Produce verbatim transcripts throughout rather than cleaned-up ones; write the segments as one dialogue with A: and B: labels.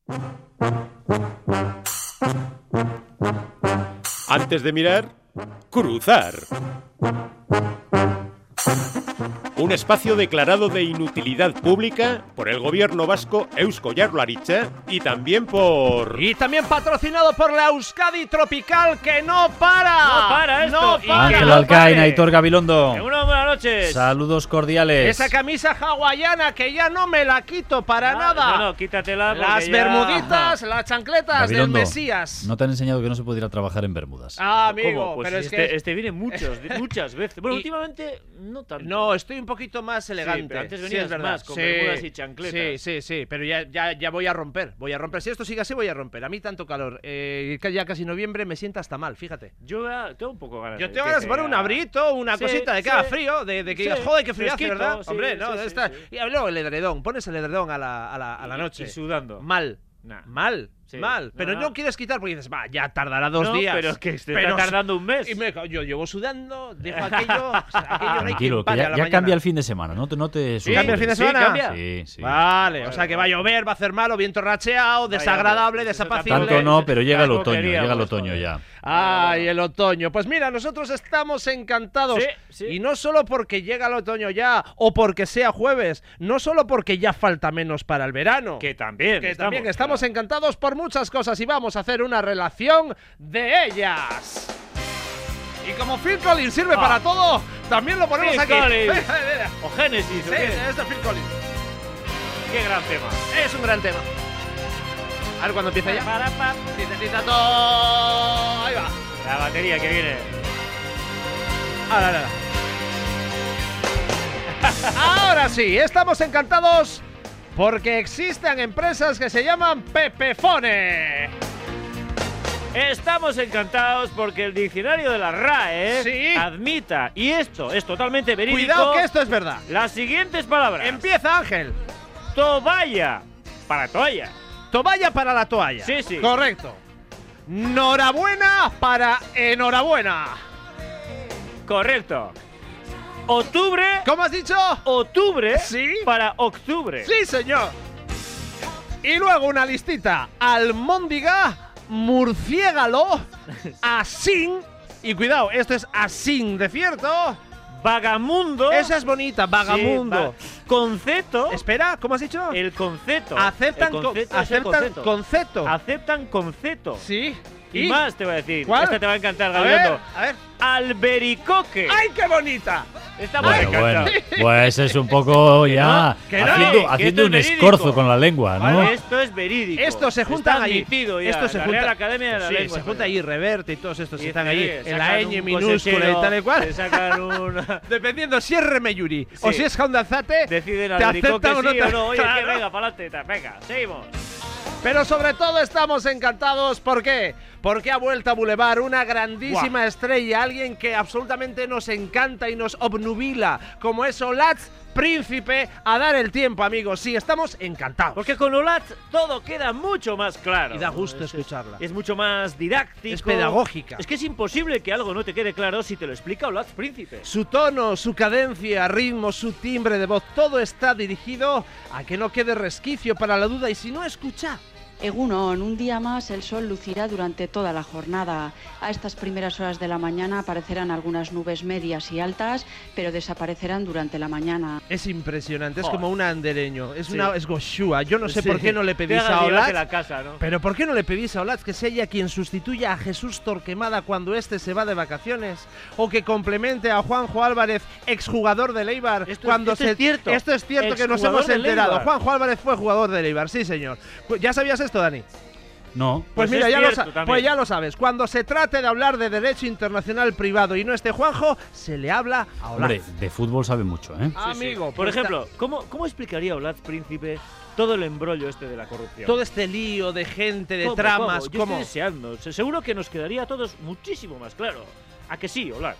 A: Antes de mirar, cruzar. Un espacio declarado de inutilidad pública por el gobierno vasco Eusko Jaurlaritza y también por...
B: Y también patrocinado por la Euskadi Tropical, que no para.
C: No para esto.
B: No para.
D: Ángel Alcaín, Aitor Gabilondo.
C: Una buenas noches.
D: Saludos cordiales.
B: Esa camisa hawaiana que ya no me la quito para
C: no,
B: nada.
C: No, no, quítatela.
B: Las
C: ya...
B: bermuditas, las chancletas
D: Gabilondo,
B: del Mesías.
D: No te han enseñado que no se puede ir a trabajar en bermudas.
B: Ah, amigo,
C: ¿Cómo? Pues
B: pero
C: si
B: es
C: este,
B: que...
C: este viene muchos, muchas veces. Bueno,
B: Y-
C: últimamente no tanto.
B: No, estoy un poquito más elegante.
C: Sí, pero antes
B: Sí,
C: venías
B: es verdad.
C: más con
B: Sí,
C: bermudas y chancletas.
B: Sí, sí, sí, pero ya, ya, ya voy a romper, voy a romper. Si esto sigue así, voy a romper. A mí tanto calor, eh, que ya casi noviembre me sienta hasta mal, fíjate.
C: Yo ah, tengo un poco ganas.
B: Yo
C: de
B: tengo
C: que
B: ganas de poner
C: sea-
B: un abrito, una
C: Sí,
B: cosita de que
C: sí.
B: haga frío, de, de que
C: Sí,
B: digas, joder, qué frío hace,
C: fresquito,
B: ¿verdad?
C: sí,
B: Hombre, no,
C: sí, sí,
B: está...
C: sí.
B: Y luego el edredón, pones el edredón a la, a la, a la
C: Y-
B: noche.
C: Y sudando.
B: Mal.
C: Nah.
B: Mal,
C: Sí.
B: mal.
C: No,
B: Pero no,
C: no.
B: quieres quitar porque dices, va, ya tardará dos
C: No,
B: días.
C: pero es que se
B: Pero
C: está tardando un mes.
B: Y me, yo llevo sudando, dejo aquello. O sea, aquello no hay
D: Tranquilo,
B: quien
D: que
B: pare a
D: ya,
B: la
D: ya
B: mañana.
D: cambia el fin de semana, no te, no te
C: Sí,
B: ¿Cambia el fin de
C: sí,
B: semana?
C: cambia.
D: Sí, sí.
B: Vale,
C: Vale,
B: o sea que va a
C: vale.
B: llover, va a hacer malo, viento racheado,
C: Vaya,
B: desagradable,
C: pues eso
B: desapacible.
D: Tanto no, pero llega el
C: Tampoco
D: otoño,
C: queríamos,
D: llega el otoño
C: joder.
D: ya.
B: Ay, el otoño. Pues mira, nosotros estamos encantados.
C: Sí, sí.
B: Y no solo porque llega el otoño ya, o porque sea jueves, no solo porque ya falta menos para el verano.
C: Que también.
B: Que
C: estamos,
B: también estamos
C: claro.
B: encantados por muchas cosas y vamos a hacer una relación de ellas. Y como Phil Collins sirve
C: Ah.
B: para todo, también lo ponemos
C: Phil
B: aquí.
C: Collins.
B: Mira, mira.
C: O Génesis.
B: Sí,
C: ¿o qué?
B: es de Phil Collins.
C: Qué gran tema.
B: Es un gran tema. A ver cuándo empieza ya.
C: Para, pa.
B: Tita, tita, to. Ahí va.
C: La batería que viene.
B: Ahora, ahora. Ahora sí, estamos encantados porque existen empresas que se llaman Pepefone.
C: Estamos encantados porque el diccionario de la R A E
B: Sí.
C: admita, y esto es totalmente verídico,
B: Cuidado que esto es verdad.
C: las siguientes palabras.
B: Empieza, Ángel.
C: Toalla, para toalla.
B: Toalla para la toalla.
C: Sí, sí.
B: Correcto. Norabuena para enhorabuena.
C: Correcto. Octubre,
B: ¿Cómo has dicho?
C: octubre
B: Sí.
C: para octubre.
B: Sí, señor. Y luego una listita. Almóndiga, murciégalo, asín. Y cuidado, esto es asín de cierto.
C: Vagamundo.
B: Esa es bonita, vagamundo.
C: Sí, va- conceto.
B: Espera, ¿cómo has dicho?
C: El conceto.
B: Aceptan,
C: El
B: co-
C: conceto es el
B: aceptan
C: conceto.
B: concepto.
C: Aceptan conceto.
B: Sí.
C: Y, más te voy a decir.
B: ¿Cuál?
C: Esta te va a encantar,
B: A ver,
C: Gabilondo.
B: a ver.
C: Albericoque.
B: ¡Ay, qué bonita!
C: Estamos
D: Bueno, bueno,
C: encantados.
D: pues es un poco ya
C: que no,
D: haciendo,
C: que esto
D: haciendo
C: es
D: un
C: verídico.
D: escorzo con la lengua, ¿no?
C: Vale, esto es verídico.
B: Esto se juntan
C: Está
B: allí.
C: admitido ya.
B: Esto se
C: la
B: junta.
C: Real Academia de la
B: Sí,
C: Lengua
B: se junta allí Reverte y todos estos
C: Y
B: que están
C: este,
B: allí
C: sacan
B: en la ñ
C: un
B: minúscula y
C: cosechero,
B: tal y cual.
C: te sacan una...
B: Dependiendo si es Remeyuri o
C: Sí.
B: si es Jaundalzate,
C: Deciden
B: te
C: albericoque
B: aceptan o no
C: sí
B: te
C: o no. Oye,
B: Claro.
C: que venga, para adelante. Venga, seguimos.
B: Pero sobre todo estamos encantados. ¿Por qué? Porque ha vuelto a Boulevard una grandísima
C: Buah.
B: estrella, alguien que absolutamente nos encanta y nos obnubila, como es Olatz Príncipe, a dar el tiempo, amigos. Sí, estamos encantados.
C: Porque con Olatz todo queda mucho más claro.
B: Y da gusto
C: Es-
B: escucharla.
C: Es mucho más didáctico.
B: Es pedagógica.
C: Es que es imposible que algo no te quede claro si te lo explica Olatz Príncipe.
B: Su tono, su cadencia, ritmo, su timbre de voz, todo está dirigido a que no quede resquicio para la duda y si no, escucha.
E: Egunon, un día más el sol lucirá durante toda la jornada. A estas primeras horas de la mañana aparecerán algunas nubes medias y altas, pero desaparecerán durante la mañana.
B: Es impresionante, es
C: Joder.
B: como un andereño, es
C: Sí.
B: una es Goshua. Yo no sé
C: Sí.
B: por qué no le pedís
C: Te hagas
B: a
C: llevarse
B: Olatz.
C: la casa, ¿no?
B: Pero ¿por qué no le pedís a Olatz que sea ella quien sustituya a Jesús Torquemada cuando éste se va de vacaciones? O que complemente a Juanjo Álvarez, exjugador de Eibar,
C: Esto es-
B: cuando
C: esto
B: se
C: es cierto.
B: Esto es cierto que nos
C: Exjugador
B: hemos
C: del
B: enterado.
C: Eibar.
B: Juanjo Álvarez fue jugador de Eibar, sí, señor. ¿Ya sabías esto, Dani?
D: No.
B: Pues,
C: Pues
B: mira,
C: es
B: ya lo,
C: cierto
B: sa-
C: también.
B: pues ya lo sabes. Cuando se trate de hablar de derecho internacional privado y no esté Juanjo, se le habla a Olatz.
D: Hombre, de fútbol sabe mucho, ¿eh?
C: Sí, sí.
B: Amigo,
C: Por
B: pues
C: ejemplo, ¿cómo, ¿cómo explicaría Olatz Príncipe todo el embrollo este de la corrupción?
B: todo este lío de gente, de
C: ¿Cómo,
B: tramas,
C: cómo? Yo
B: ¿cómo?
C: estoy deseando. Se- Seguro que nos quedaría a todos muchísimo más claro. ¿A que sí, Olatz?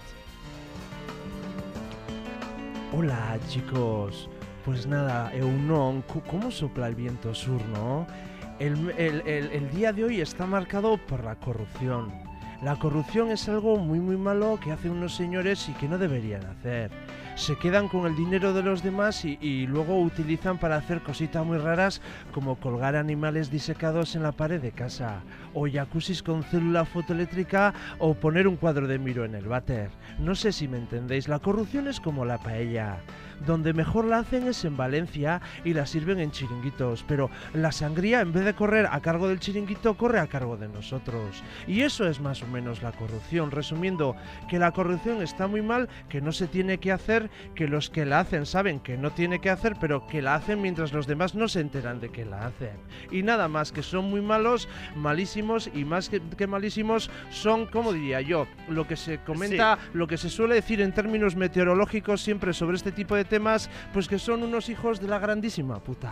B: Hola, chicos. Pues nada, Eunon, cu- ¿cómo sopla el viento sur, no? El, el- el- el día de hoy está marcado por la corrupción. La corrupción es algo muy muy malo que hacen unos señores y que no deberían hacer. se quedan con el dinero de los demás y, y luego utilizan para hacer cositas muy raras como colgar animales disecados en la pared de casa, o jacuzzis con célula fotoeléctrica, o poner un cuadro de Miro en el váter. No sé si me entendéis, la corrupción es como la paella. Donde mejor la hacen es en Valencia y la sirven en chiringuitos, pero la sangría, en vez de correr a cargo del chiringuito, corre a cargo de nosotros. Y eso es más o menos la corrupción. Resumiendo, que la corrupción está muy mal, que no se tiene que hacer, que los que la hacen saben que no tiene que hacer, pero que la hacen mientras los demás no se enteran de que la hacen. Y nada más, que son muy malos, malísimos, y más que, que malísimos son, como diría yo, lo que se comenta, sí. lo que se suele decir en términos meteorológicos siempre sobre este tipo de temas, pues que son unos hijos de la grandísima puta.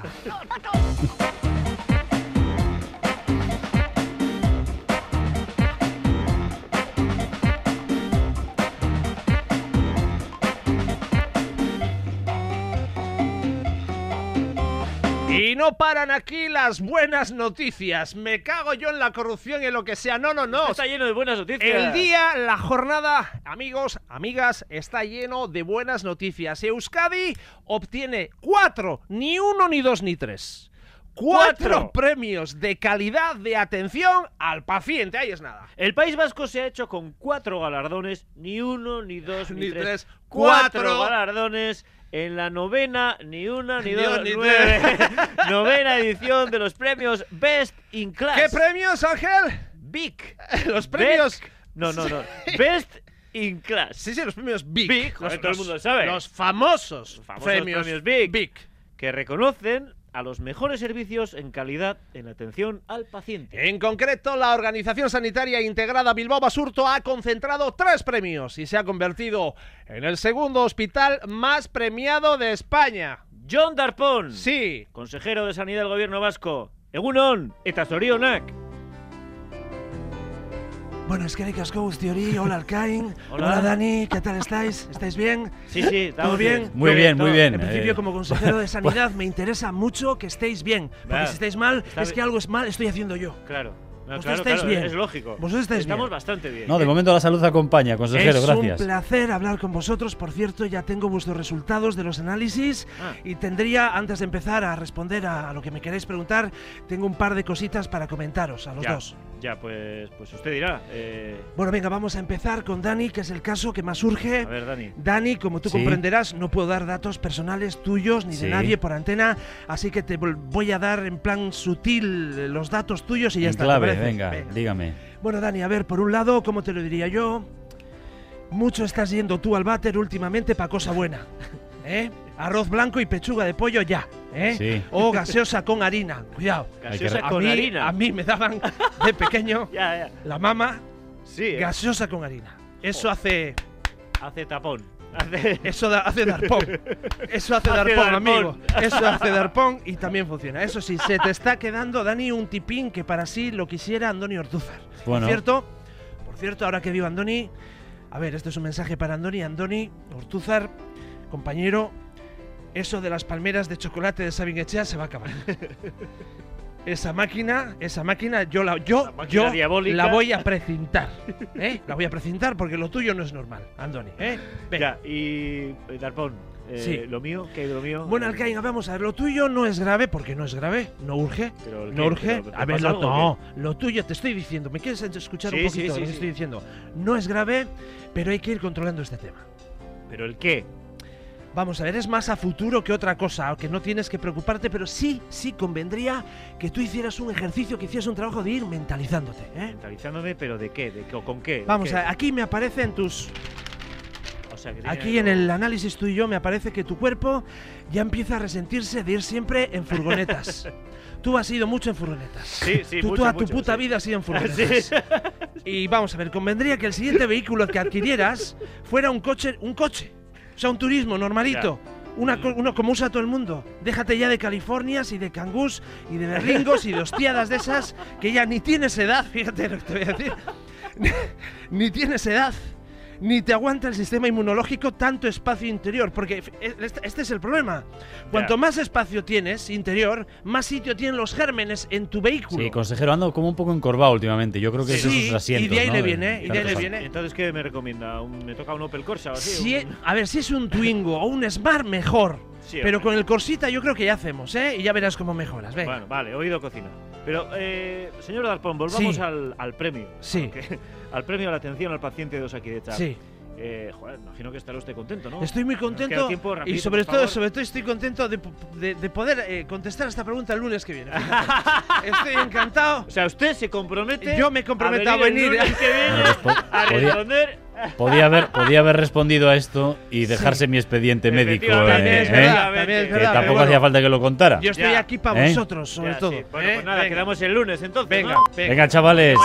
B: Y no paran aquí las buenas noticias. Me cago yo en la corrupción y en lo que sea. No, no, no.
C: Está lleno de buenas noticias.
B: El día, la jornada, amigos, amigas, está lleno de buenas noticias. Euskadi obtiene cuatro, ni uno, ni dos, ni tres. Cuatro, cuatro premios de calidad de atención al paciente. Ahí es nada.
C: El País Vasco se ha hecho con cuatro galardones, ni uno, ni dos, ni,
B: ni
C: tres.
B: tres.
C: Cuatro,
B: Cuatro
C: galardones. En la novena, ni una, ni,
B: ni
C: dos,
B: ni
C: nueve, novena edición de los premios Best in Class.
B: ¿Qué premios, Ángel?
C: Big.
B: Los premios...
C: Beck. No, no, no. Best in Class.
B: Sí, sí, los premios Big.
C: Big,
B: los,
C: todo el mundo lo sabe.
B: Los famosos,
C: Los famosos
B: premios,
C: premios Big.
B: Big.
C: Que reconocen a los mejores servicios en calidad en atención al paciente.
B: En concreto, la Organización Sanitaria Integrada Bilbao Basurto ha concentrado tres premios y se ha convertido en el segundo hospital más premiado de España.
C: Jon Darpón,
B: sí,
C: consejero de Sanidad del Gobierno Vasco. Egunon, eta zorionak.
B: Bueno, es que Ricasco, Ustiori, hola Alcain,
C: hola.
B: hola Dani, ¿qué tal estáis? ¿Estáis bien?
C: Sí, sí, estamos
B: ¿todo bien?
D: Muy bien, muy bien.
B: En principio,
D: eh...
B: como consejero de Sanidad, me interesa mucho que estéis bien, porque
C: Claro.
B: si estáis mal,
C: Está
B: es
C: bien.
B: que algo es mal, estoy haciendo yo.
C: Claro. No,
B: Vosotros
C: claro,
B: estáis
C: claro,
B: bien.
C: es lógico.
B: Vosotros estáis
C: Estamos
B: bien.
C: bastante bien.
D: No, de momento la salud acompaña, consejero,
B: es
D: gracias.
B: un placer hablar con vosotros. Por cierto, ya tengo vuestros resultados de los análisis
C: Ah.
B: y tendría, antes de empezar a responder a, a lo que me queréis preguntar, tengo un par de cositas para comentaros a los
C: ya,
B: dos.
C: Ya, pues, pues usted dirá. Eh...
B: Bueno, venga, vamos a empezar con Dani, que es el caso que más urge.
C: A ver, Dani.
B: Dani, como tú
D: Sí.
B: comprenderás, no puedo dar datos personales tuyos ni
D: Sí.
B: de nadie por antena, así que te vol- voy a dar en plan sutil eh, los datos tuyos y ya
D: En
B: está. ¿te
D: clave,
B: parece?
D: venga, dígame.
B: Bueno, Dani, a ver, por un lado, ¿cómo te lo diría yo? Mucho estás yendo tú al váter últimamente para cosa buena, ¿eh? Arroz blanco y pechuga de pollo ya, ¿eh?
D: Sí.
B: O gaseosa con harina, cuidado.
C: Gaseosa
B: A
C: con
B: mí,
C: harina.
B: a mí me daban de pequeño
C: Ya, ya.
B: la mama
C: Sí, eh.
B: gaseosa con harina. Eso hace...
C: Hace tapón. Hace...
B: Eso da- hace darpón. Eso hace,
C: Hace
B: darpón,
C: darpón.
B: amigo. Eso hace darpón y también funciona. Eso sí, se te está quedando, Dani, un tipín que para sí lo quisiera Andoni Ortúzar.
D: Bueno.
B: Por cierto, por cierto, ahora que digo Andoni, a ver, este es un mensaje para Andoni. Andoni Ortúzar, compañero, eso de las palmeras de chocolate de Sabin Echea se va a acabar. Esa máquina, esa máquina, yo la, yo,
C: La máquina
B: yo
C: diabólica.
B: la voy a precintar, ¿eh? La voy a precintar porque lo tuyo no es normal, Andoni, ¿eh? Venga.
C: Ya, y eh, Darpón, eh,
B: Sí.
C: lo mío, ¿qué hay de lo mío?
B: Bueno, Alcaín, vamos a ver, lo tuyo no es grave, porque no es grave, no urge,
C: Pero, ¿qué?
B: no urge.
C: ¿Pero te
B: A ver,
C: pasa
B: lo,
C: algo o
B: no, lo tuyo te estoy diciendo, ¿me quieres escuchar
C: Sí,
B: un
C: sí,
B: poquito
C: sí,
B: lo que
C: sí.
B: estoy diciendo? No es grave, pero hay que ir controlando este tema.
C: ¿Pero el qué?
B: Vamos a ver, es más a futuro que otra cosa, que no tienes que preocuparte, pero sí, sí convendría que tú hicieras un ejercicio, que hicieras un trabajo de ir mentalizándote, ¿eh?
C: Mentalizándome, ¿pero de qué? ¿De qué? ¿O con qué? ¿De
B: Vamos
C: qué?
B: a ver, aquí me aparecen tus...
C: O sea, que tiene
B: Aquí en
C: algo-
B: el análisis tú y yo me aparece que tu cuerpo ya empieza a resentirse de ir siempre en furgonetas. Tú has ido mucho en furgonetas.
C: Sí, sí,
B: Tú
C: mucho,
B: toda
C: mucho,
B: tu puta
C: sí.
B: vida has ido en furgonetas.
C: Sí.
B: Y vamos a ver, convendría que el siguiente vehículo que adquirieras fuera un coche, un coche. O sea, un turismo normalito. Una, co- uno como usa todo el mundo. Déjate ya de Californias y de cangús y de berlingos y de hostiadas de esas que ya ni tienes edad, fíjate lo que te voy a decir. Ni tienes edad. ni te aguanta el sistema inmunológico tanto espacio interior, porque este, este es el problema. Cuanto
C: Ya.
B: más espacio tienes interior, más sitio tienen los gérmenes en tu vehículo.
D: Sí, consejero, ando como un poco encorvado últimamente. Yo creo que es
B: Sí,
D: esos asientos,
B: y de ahí
D: ¿no?
B: le viene, y de ahí
D: tantos
B: le
D: años.
B: viene.
C: Entonces, ¿qué me recomienda? ¿Un- ¿Me toca un Opel Corsa o así?
B: Si e-
C: Un-
B: a ver, si es un Twingo o un Smart, mejor.
C: Sí,
B: Pero
C: hombre.
B: con el Corsita yo creo que ya hacemos, ¿eh? Y ya verás cómo mejoras. Venga.
C: Bueno, vale, oído cocina. Pero, eh, señor Darpón, volvamos
B: Sí.
C: al, al premio.
B: Sí.
C: Porque- al premio a la atención al paciente de Osakidetza.
B: Sí.
C: Eh, joder, imagino que estará usted contento, ¿no?
B: Estoy muy
C: Nos queda
B: contento
C: tiempo,
B: y
C: rapidito,
B: sobre
C: por
B: todo,
C: favor.
B: sobre todo estoy contento de, de- de poder eh, contestar a esta pregunta el lunes que viene. Fíjate. Estoy encantado.
C: O sea, usted se compromete.
B: Yo me comprometo a
C: el
B: venir.
C: lunes que viene
D: Respo-
C: a
D: podía-
C: responder.
D: Podía haber, podía haber respondido a esto y dejarse mi expediente médico.
C: Efectivamente,
D: eh,
B: es
D: ¿eh?
B: verdad, también es
C: Que
D: Que
B: verdad,
D: tampoco
B: pero
D: hacía
B: bueno,
D: falta que lo contara.
B: Yo estoy
C: Ya.
B: aquí para
D: ¿Eh?
B: vosotros, sobre
C: Ya,
B: todo.
C: sí. Bueno,
B: ¿eh?
C: pues nada,
B: Venga.
C: quedamos el lunes entonces.
B: Venga,
C: ¿no?
B: venga.
D: Venga, chavales.